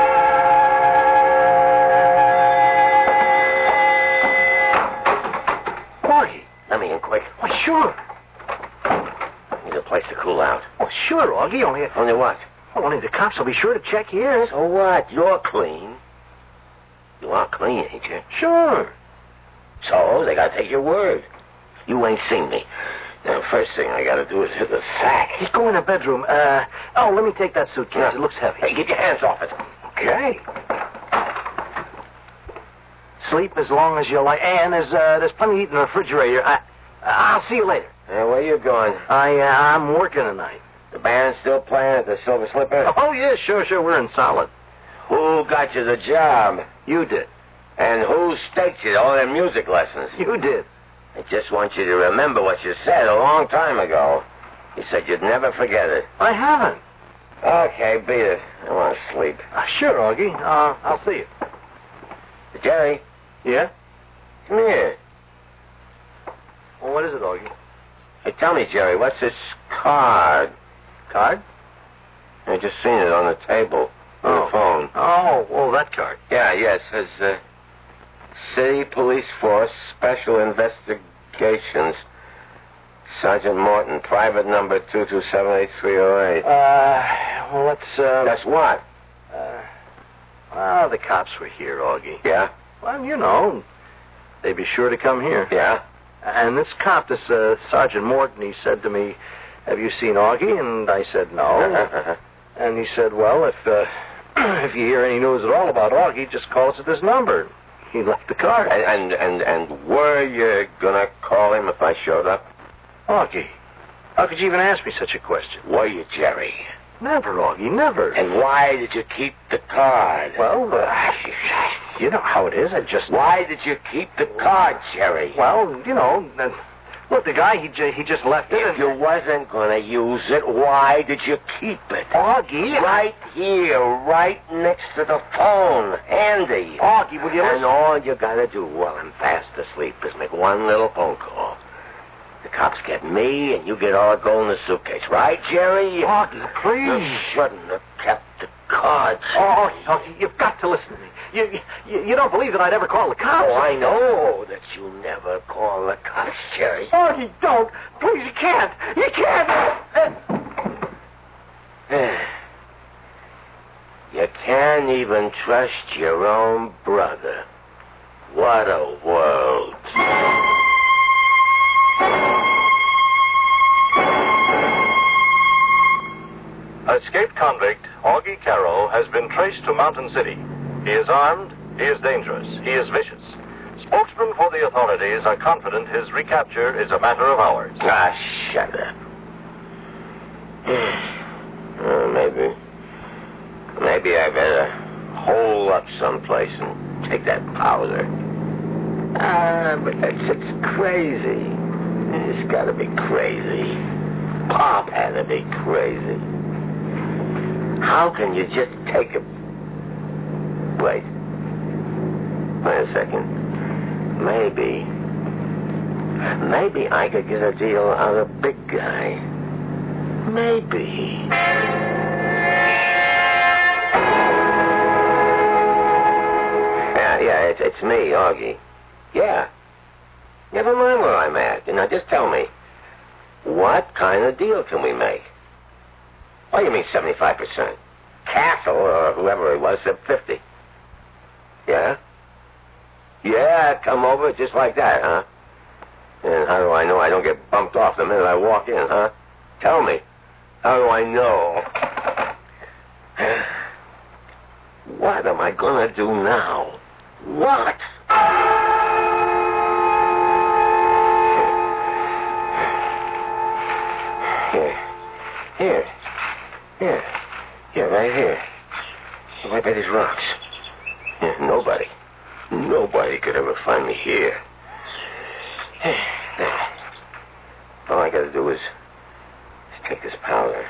Augie. Let me in quick. Oh, sure. Need a place to cool out. Oh, sure, Augie. Only what? Only the cops will be sure to check ears. So what? You're clean. You are clean, ain't you? Sure. So, they gotta take your word. You ain't seen me. Now, first thing I gotta do is hit the sack. Hey, go in the bedroom. Let me take that suitcase. Yeah. It looks heavy. Hey, get your hands off it. Okay. Sleep as long as you like. And there's plenty to eat in the refrigerator. I'll see you later. Where you going? I'm working tonight. The band's still playing at the Silver Slipper? Oh, yeah, sure. We're in solid. Who got you the job? You did. And who staked you to all them music lessons? You did. I just want you to remember what you said a long time ago. You said you'd never forget it. I haven't. Okay, beat it. I want to sleep. Sure, Augie. I'll see you. Jerry? Yeah? Come here. Well, what is it, Augie? Hey, tell me, Jerry, what's this card? Card? I just seen it on the table. On the phone. Oh, that card. Yeah, it says, City Police Force Special Investigations. Sergeant Morton, private number 2278308. Well, That's what? The cops were here, Augie. Yeah? Well, you know, they'd be sure to come here. Yeah? And this cop, this Sergeant Morton, he said to me, "Have you seen Augie?" And I said, "No." And he said, "Well, if you hear any news at all about Augie, just call us at this number." He left the card. And were you gonna call him if I showed up? Augie, how could you even ask me such a question? Were you, Jerry? Never, Augie, never. And why did you keep the card? Well, you know how it is. Why did you keep the card, Jerry? Well, you know, look, the guy, he just left it. If you wasn't going to use it, why did you keep it? Augie. Right here, right next to the phone. Handy. Augie, will you listen? And all you got to do while I'm fast asleep is make one little phone call. The cops get me, and you get all the gold in the suitcase. Right, Jerry? Augie, please. You shouldn't have kept the card. Augie, you've got to listen to me. You don't believe that I'd ever call the cops? Oh, I know that you never call the cops, Jerry. Augie, don't. Please, you can't. You can't. You can't even trust your own brother. What a world. Escaped convict Augie Carroll has been traced to Mountain City. He is armed, he is dangerous, he is vicious. Spokesmen for the authorities are confident his recapture is a matter of hours. Shut up. Maybe I better hole up someplace and take that powder. But it's crazy. It's got to be crazy. Pop had to be crazy. How can you just take a... Wait a second. Maybe I could get a deal out of Big Guy. Maybe. Yeah, it's me, Augie. Yeah. Never mind where I'm at. Now, just tell me, what kind of deal can we make? Oh, you mean 75%? Castle, or whoever it was, said 50. Yeah? Yeah, come over just like that, huh? And how do I know I don't get bumped off the minute I walk in, huh? Tell me. How do I know? What am I gonna do now? What? Here, right here. Right by these rocks. Nobody could ever find me here. Now, all I gotta do is take this powder.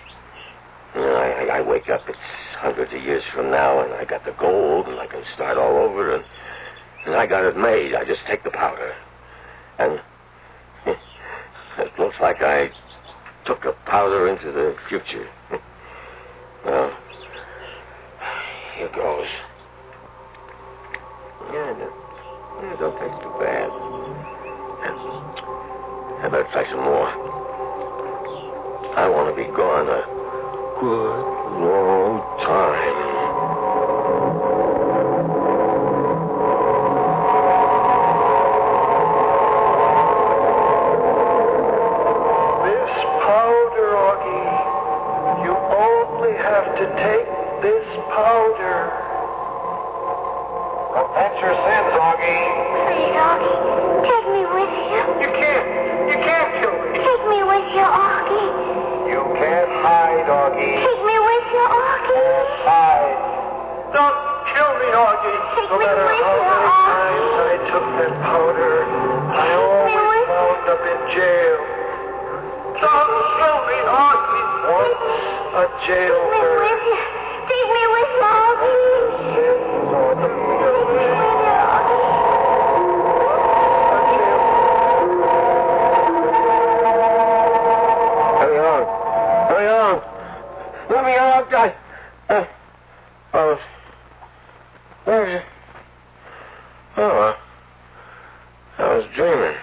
I wake up, it's hundreds of years from now, and I got the gold, and I can start all over, and I got it made. I just take the powder. And it looks like I took a powder into the future. Well, here goes. Yeah, don't taste too bad. I better try some more. I want to be gone a good long time. To take this powder. Repent your sins, with you, Augie. You can't hide, Augie. Take me with you, Augie. Hide. Don't kill me, Augie. Take no me matter with how you, many Augie. times I took that powder, I always wound up in jail. Don't kill me, Augie. Once a jailbird. Take me with you, Augie. Hurry on. Let me out. Where is it? Oh, I was dreaming.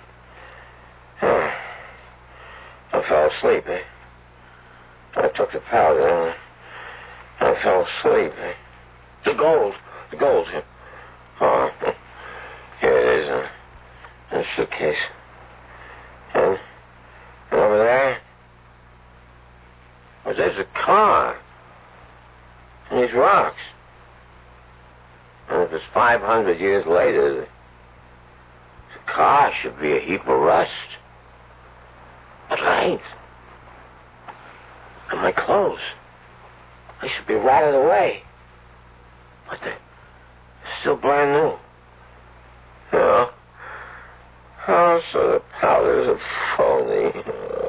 I fell asleep, I took the powder and I fell asleep, The gold. Oh, here it is in a suitcase. And over there, well, there's a car. And these rocks. And if it's 500 years later, the car should be a heap of rust. But it ain't. And my clothes, they should be rotted away. But they're still brand new. Oh, so the powder's a phony.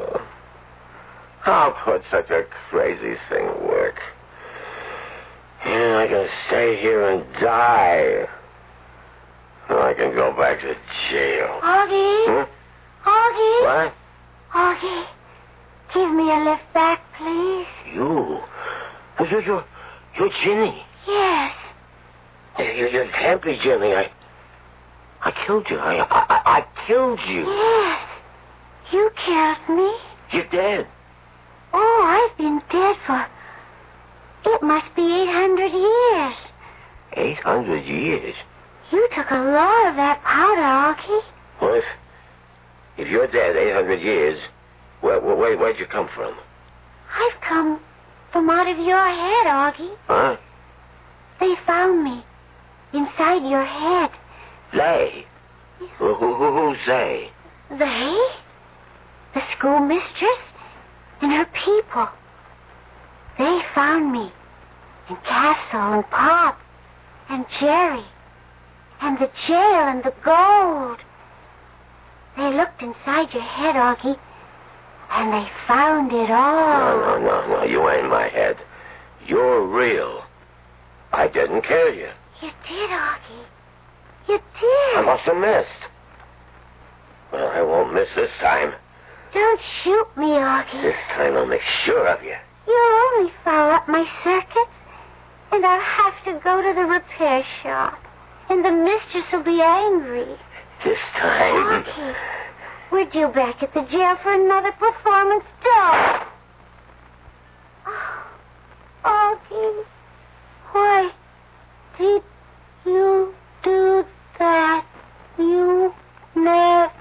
How could such a crazy thing work? And I can stay here and die. Or I can go back to jail. Augie? Augie? What? Augie, give me a lift back, please. You? Well, you're Ginny. Yes. You can't be Ginny. I killed you. I killed you. Yes. You killed me. You're dead. Oh, I've been dead for... It must be 800 years. 800 years? You took a lot of that powder, Augie. Well, if you're dead 800 years, where'd you come from? I've come from out of your head, Augie. Huh? They found me inside your head. They? Who's they? They? The schoolmistress and her people. They found me in Castle and Pop and Jerry and the jail and the gold. They looked inside your head, Augie, and they found it all. No, you ain't my head. You're real. I didn't kill you. You did, Augie. You did. I must have missed. Well, I won't miss this time. Don't shoot me, Augie. This time I'll make sure of you. You'll only foul up my circuits, and I'll have to go to the repair shop, and the mistress will be angry. This time... Augie, we're due back at the jail for another performance, dog. Oh, Augie, why did you do that? You never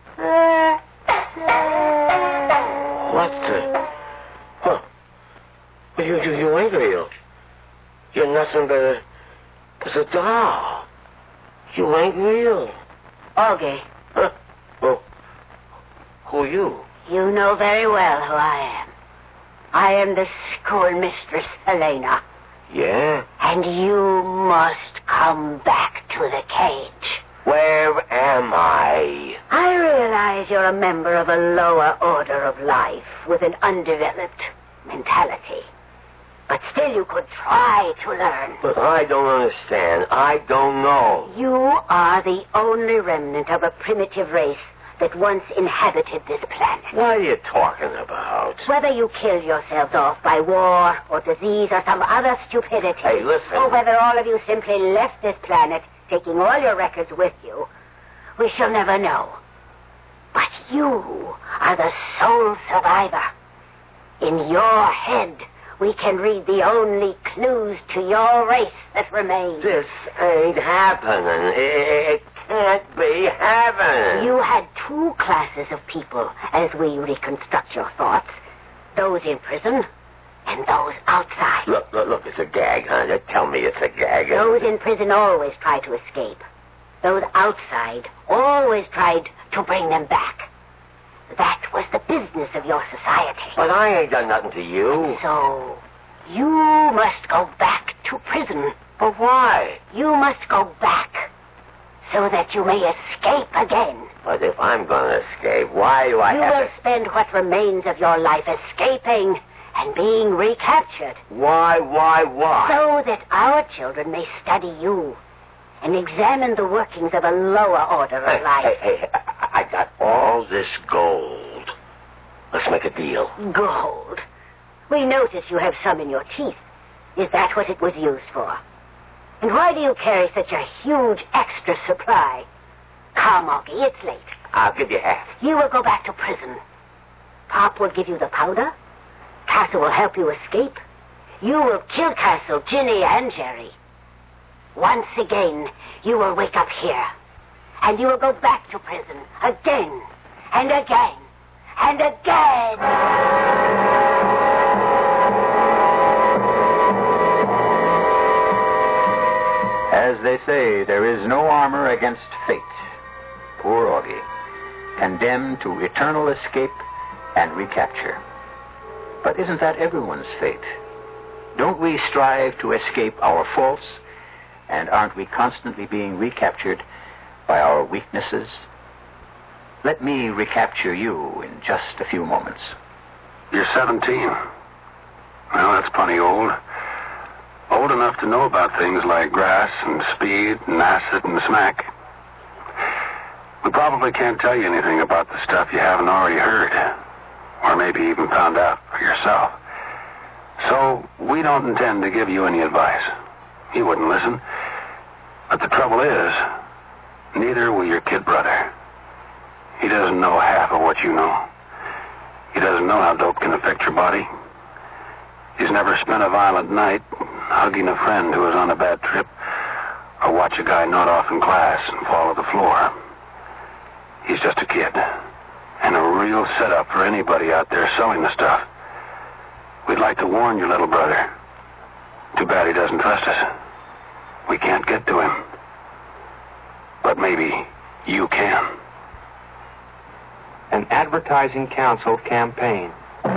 said... What the... Huh. You ain't real. You're nothing but a doll. You ain't real. Augie. Huh? Well, who are you? You know very well who I am. I am the schoolmistress, Helena. Yeah? And you must come back to the cage. Where am I? I realize you're a member of a lower order of life with an undeveloped mentality. But still you could try to learn. But I don't understand. I don't know. You are the only remnant of a primitive race that once inhabited this planet. What are you talking about? Whether you kill yourselves off by war or disease or some other stupidity. Hey, listen. Or whether all of you simply left this planet, taking all your records with you, we shall never know. But you are the sole survivor. In your head, we can read the only clues to your race that remain. This ain't happening. It can't be happening. You had two classes of people as we reconstruct your thoughts. Those in prison and those outside. Look, it's a gag, huh? Tell me it's a gag. Those in prison always try to escape. Those outside always tried to bring them back. That was the business of your society. But I ain't done nothing to you. So, you must go back to prison. But why? You must go back so that you may escape again. But if I'm going to escape, why do I You have will spend what remains of your life escaping and being recaptured. Why? So that our children may study you and examine the workings of a lower order of life. Hey, I got all this gold. Let's make a deal. Gold. We notice you have some in your teeth. Is that what it was used for? And why do you carry such a huge extra supply? Come, Augie, it's late. I'll give you half. You will go back to prison. Pop will give you the powder. Castle will help you escape. You will kill Castle, Ginny, and Jerry. Once again, you will wake up here. And you will go back to prison again and again and again. As they say, there is no armor against fate. Poor Augie, condemned to eternal escape and recapture. But isn't that everyone's fate? Don't we strive to escape our faults? And aren't we constantly being recaptured by our weaknesses? Let me recapture you in just a few moments. You're 17. Well, that's plenty old. Old enough to know about things like grass and speed and acid and smack. We probably can't tell you anything about the stuff you haven't already heard, or maybe even found out for yourself. So we don't intend to give you any advice. You wouldn't listen. But the trouble is, neither will your kid brother. He doesn't know half of what you know. He doesn't know how dope can affect your body. He's never spent a violent night hugging a friend who was on a bad trip, or watch a guy nod off in class and fall to the floor. He's just a kid, and a real setup for anybody out there selling the stuff. We'd like to warn your little brother. Too bad he doesn't trust us. We can't get to him. But maybe you can. An Advertising Council campaign.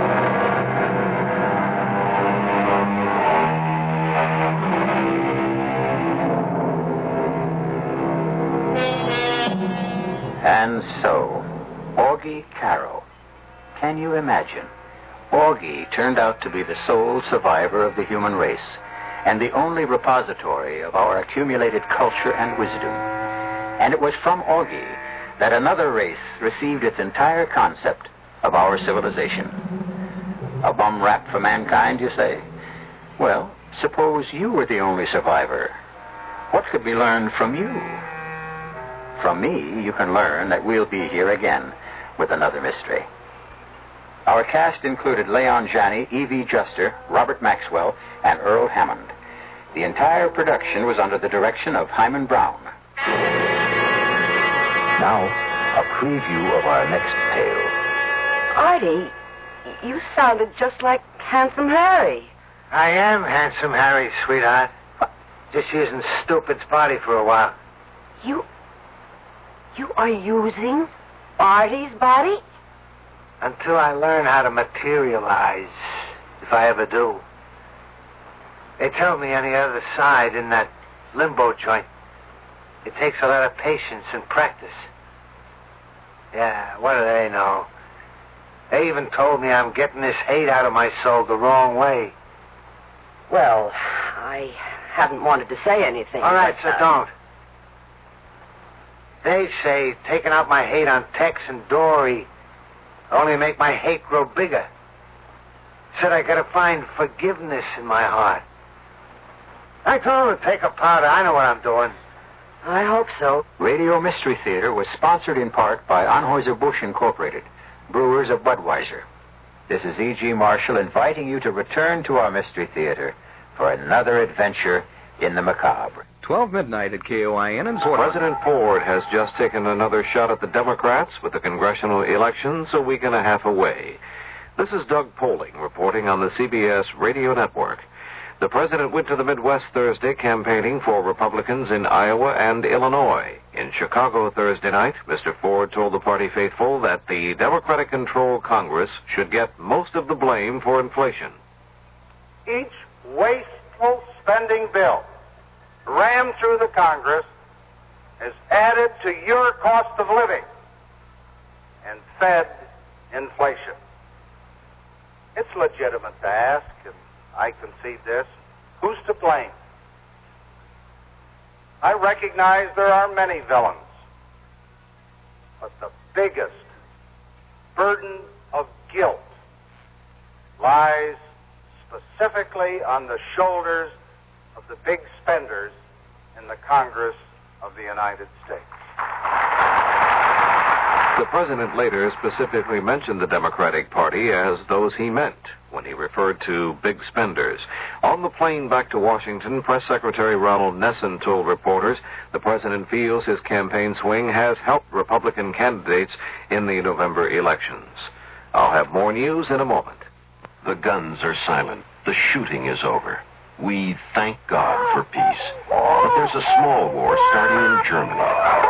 And so, Augie Carroll. Can you imagine? Augie turned out to be the sole survivor of the human race and the only repository of our accumulated culture and wisdom. And it was from Augie that another race received its entire concept of our civilization. A bum rap for mankind, you say? Well, suppose you were the only survivor. What could be learned from you? From me, you can learn that we'll be here again with another mystery. Our cast included Leon Janney, E.V. Juster, Robert Maxwell, and Earl Hammond. The entire production was under the direction of Hyman Brown. Now, a preview of our next tale. Artie, you sounded just like Handsome Harry. I am Handsome Harry, sweetheart. Just using Stupid's body for a while. You are using Artie's body? Until I learn how to materialize, if I ever do. They tell me on the other side, in that limbo joint, it takes a lot of patience and practice. Yeah, what do they know? They even told me I'm getting this hate out of my soul the wrong way. Well, I haven't wanted to say anything. All right, but, so don't. They say taking out my hate on Tex and Dory only make my hate grow bigger. Said I gotta find forgiveness in my heart. I told them to take a powder. I know what I'm doing. I hope so. Radio Mystery Theater was sponsored in part by Anheuser-Busch Incorporated, brewers of Budweiser. This is E.G. Marshall inviting you to return to our Mystery Theater for another adventure in the macabre. 12 midnight at KOIN and President Ford has just taken another shot at the Democrats with the congressional elections a week and a half away. This is Doug Poling reporting on the CBS Radio Network. The president went to the Midwest Thursday campaigning for Republicans in Iowa and Illinois. In Chicago Thursday night, Mr. Ford told the party faithful that the Democratic-controlled Congress should get most of the blame for inflation. Each wasteful spending bill rammed through the Congress has added to your cost of living and fed inflation. It's legitimate to ask, and I concede this, who's to blame? I recognize there are many villains, but the biggest burden of guilt lies specifically on the shoulders of the big spenders in the Congress of the United States. The president later specifically mentioned the Democratic Party as those he meant when he referred to big spenders. On the plane back to Washington, Press Secretary Ronald Nessen told reporters the president feels his campaign swing has helped Republican candidates in the November elections. I'll have more news in a moment. The guns are silent. The shooting is over. We thank God for peace. But there's a small war starting in Germany.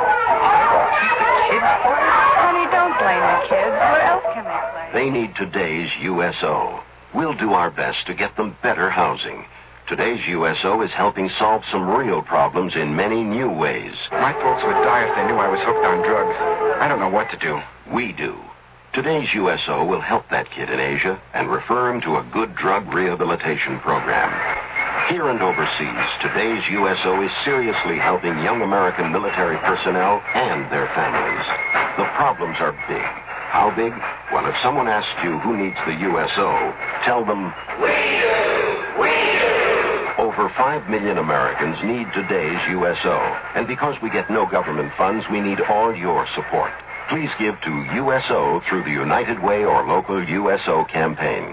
Honey, don't blame the kids. What else can they play? They need today's USO. We'll do our best to get them better housing. Today's USO is helping solve some real problems in many new ways. My folks would die if they knew I was hooked on drugs. I don't know what to do. We do. Today's USO will help that kid in Asia and refer him to a good drug rehabilitation program. Here and overseas, today's USO is seriously helping young American military personnel and their families. The problems are big. How big? Well, if someone asks you who needs the USO, tell them, we do! We do! Over 5 million Americans need today's USO. And because we get no government funds, we need all your support. Please give to USO through the United Way or local USO campaign.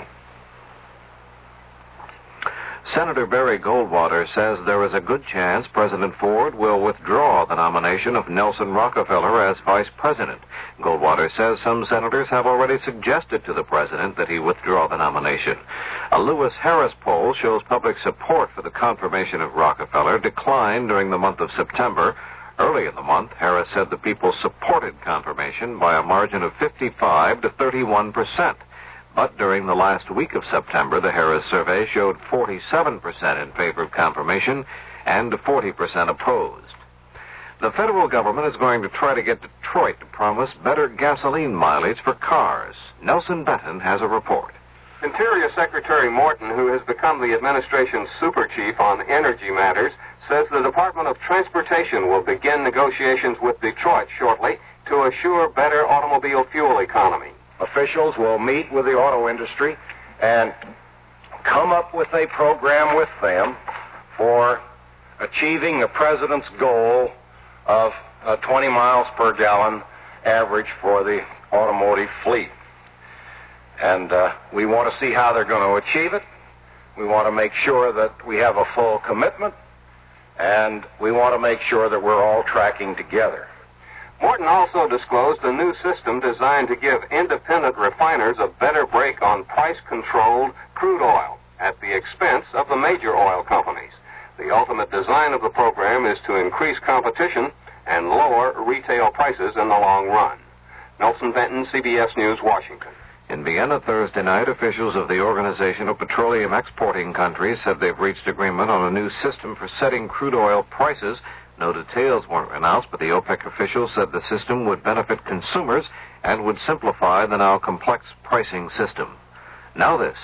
Senator Barry Goldwater says there is a good chance President Ford will withdraw the nomination of Nelson Rockefeller as vice president. Goldwater says some senators have already suggested to the president that he withdraw the nomination. A Lewis Harris poll shows public support for the confirmation of Rockefeller declined during the month of September. Early in the month, Harris said the people supported confirmation by a margin of 55 to 31%. But during the last week of September, the Harris survey showed 47% in favor of confirmation and 40% opposed. The federal government is going to try to get Detroit to promise better gasoline mileage for cars. Nelson Benton has a report. Interior Secretary Morton, who has become the administration's super chief on energy matters, says the Department of Transportation will begin negotiations with Detroit shortly to assure better automobile fuel economy. Officials will meet with the auto industry and come up with a program with them for achieving the president's goal of 20 miles per gallon average for the automotive fleet. And we want to see how they're going to achieve it. We want to make sure that we have a full commitment, and we want to make sure that we're all tracking together. Morton also disclosed a new system designed to give independent refiners a better break on price-controlled crude oil at the expense of the major oil companies. The ultimate design of the program is to increase competition and lower retail prices in the long run. Nelson Benton, CBS News, Washington. In Vienna Thursday night, officials of the Organization of Petroleum Exporting Countries said they've reached agreement on a new system for setting crude oil prices. No details weren't announced, but the OPEC officials said the system would benefit consumers and would simplify the now complex pricing system. Now this.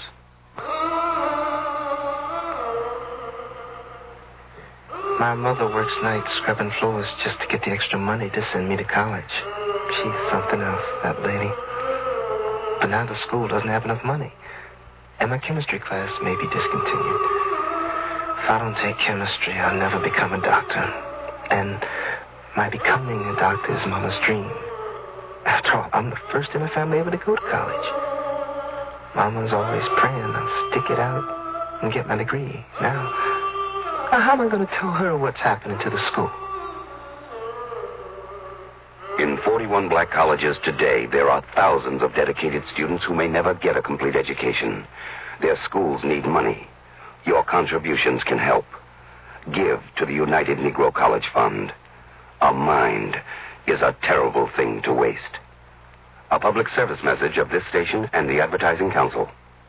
My mother works nights scrubbing floors just to get the extra money to send me to college. She's something else, that lady. But now the school doesn't have enough money, and my chemistry class may be discontinued. If I don't take chemistry, I'll never become a doctor. And my becoming a doctor is Mama's dream. After all, I'm the first in the family ever to go to college. Mama's always praying I'll stick it out and get my degree. Now, how am I going to tell her what's happening to the school? In 41 black colleges today, there are thousands of dedicated students who may never get a complete education. Their schools need money. Your contributions can help. Give to the United Negro College Fund. A mind is a terrible thing to waste. A public service message of this station and the Advertising Council.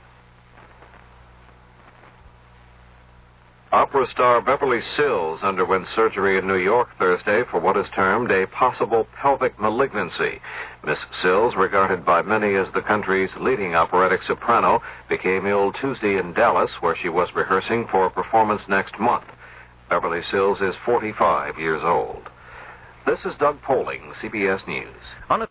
Opera star Beverly Sills underwent surgery in New York Thursday for what is termed a possible pelvic malignancy. Miss Sills, regarded by many as the country's leading operatic soprano, became ill Tuesday in Dallas, where she was rehearsing for a performance next month. Beverly Sills is 45 years old. This is Doug Poling, CBS News.